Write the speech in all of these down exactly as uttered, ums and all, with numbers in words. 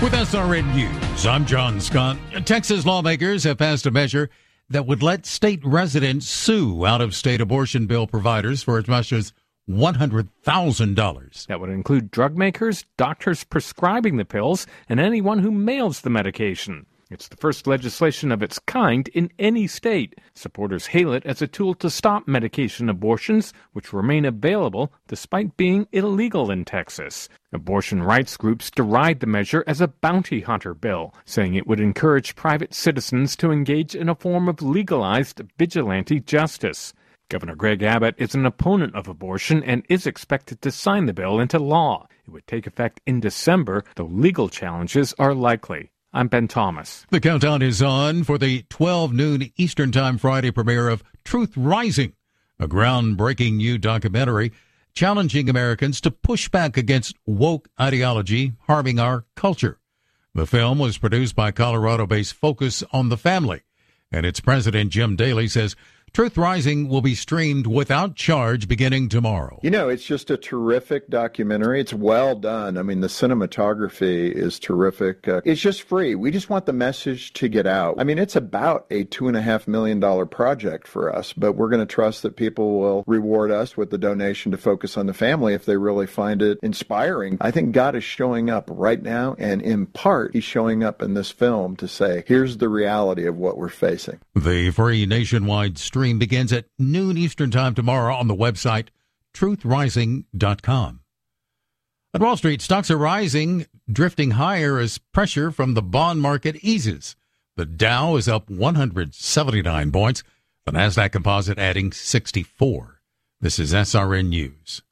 With S R N News, I'm John Scott. Texas lawmakers have passed a measure that would let state residents sue out-of-state abortion bill providers for as much as one hundred thousand dollars. That would include drug makers, doctors prescribing the pills, and anyone who mails the medication. It's the first legislation of its kind in any state. Supporters hail it as a tool to stop medication abortions, which remain available despite being illegal in Texas. Abortion rights groups deride the measure as a bounty hunter bill, saying it would encourage private citizens to engage in a form of legalized vigilante justice. Governor Greg Abbott is an opponent of abortion and is expected to sign the bill into law. It would take effect in December, though legal challenges are likely. I'm Ben Thomas. The countdown is on for the twelve noon Eastern Time Friday premiere of Truth Rising, a groundbreaking new documentary challenging Americans to push back against woke ideology harming our culture. The film was produced by Colorado-based Focus on the Family, and its president, Jim Daly, says Truth Rising will be streamed without charge beginning tomorrow. You know, it's just a terrific documentary. It's well done. I mean, the cinematography is terrific. Uh, it's just free. We just want the message to get out. I mean, it's about a two and a half million dollar project for us, but we're going to trust that people will reward us with the donation to Focus on the Family if they really find it inspiring. I think God is showing up right now, and in part, he's showing up in this film to say, here's the reality of what we're facing. The free nationwide stream begins at noon Eastern Time tomorrow on the website truth rising dot com. At Wall Street, stocks are rising, drifting higher as pressure from the bond market eases. The Dow is up one hundred seventy-nine points, the Nasdaq Composite adding sixty-four. This is S R N News.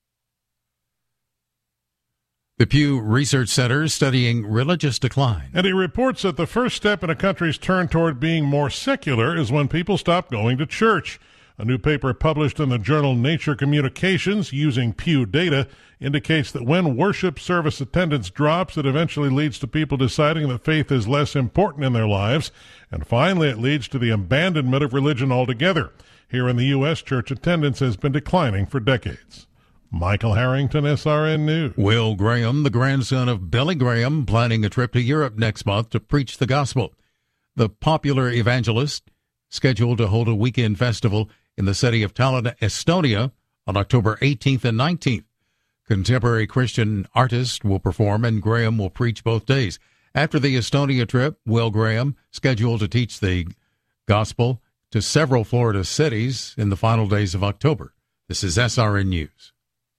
The Pew Research Center is studying religious decline. And he reports that the first step in a country's turn toward being more secular is when people stop going to church. A new paper published in the journal Nature Communications using Pew data indicates that when worship service attendance drops, it eventually leads to people deciding that faith is less important in their lives. And finally, it leads to the abandonment of religion altogether. Here in the U S, church attendance has been declining for decades. Michael Harrington, S R N News. Will Graham, the grandson of Billy Graham, planning a trip to Europe next month to preach the gospel. The popular evangelist scheduled to hold a weekend festival in the city of Tallinn, Estonia, on October eighteenth and nineteenth. Contemporary Christian artists will perform, and Graham will preach both days. After the Estonia trip, Will Graham, scheduled to teach the gospel to several Florida cities in the final days of October. This is S R N News.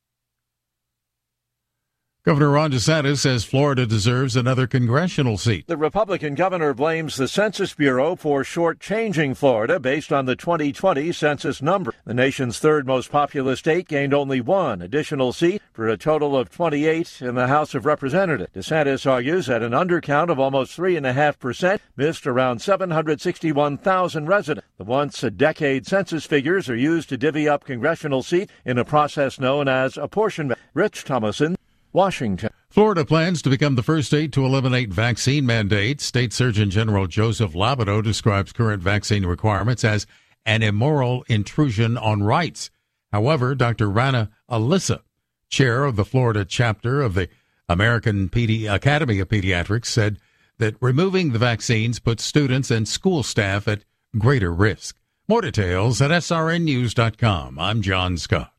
Governor Ron DeSantis says Florida deserves another congressional seat. The Republican governor blames the Census Bureau for shortchanging Florida based on the twenty twenty census number. The nation's third most populous state gained only one additional seat for a total of twenty-eight in the House of Representatives. DeSantis argues that an undercount of almost three point five percent missed around seven hundred sixty-one thousand residents. The once-a-decade census figures are used to divvy up congressional seats in a process known as apportionment. Rich Thomason, Washington. Florida plans to become the first state to eliminate vaccine mandates. State Surgeon General Joseph Labido describes current vaccine requirements as an immoral intrusion on rights. However, Doctor Rana Alyssa, chair of the Florida chapter of the American Pedi- Academy of Pediatrics, said that removing the vaccines puts students and school staff at greater risk. More details at S R N news dot com. I'm John Scott.